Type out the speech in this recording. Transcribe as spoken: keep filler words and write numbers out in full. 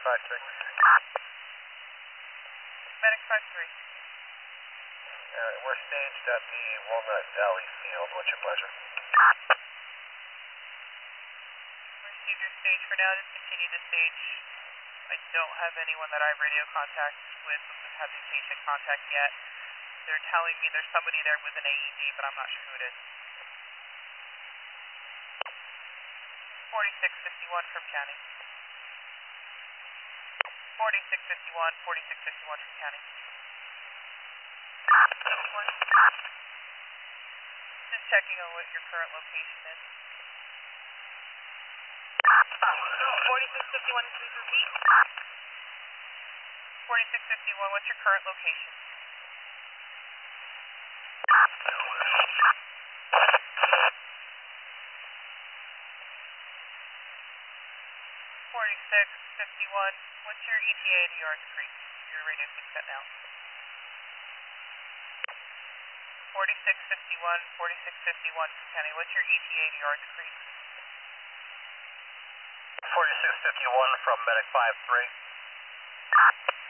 five three. Medic five three. Uh, we're staged at the Walnut Valley Field. What's your pleasure? Receive your stage for now. Just continue to stage. I don't have anyone that I have radio contact with who hasn't staged in contact yet. They're telling me there's somebody there with an A E D, but I'm not sure who it is. forty-six fifty-one from county. forty-six fifty-one, forty-six fifty-one from county. Just checking on what your current location is. forty-six fifty-one, please repeat. forty-six fifty-one, what's your current location? forty-six fifty-one, what's your E T A to Yards Creek? Your radio keeps cutting out. forty-six fifty-one, forty-six fifty-one from county, what's your E T A to Yards Creek? forty-six fifty-one from Medic five three.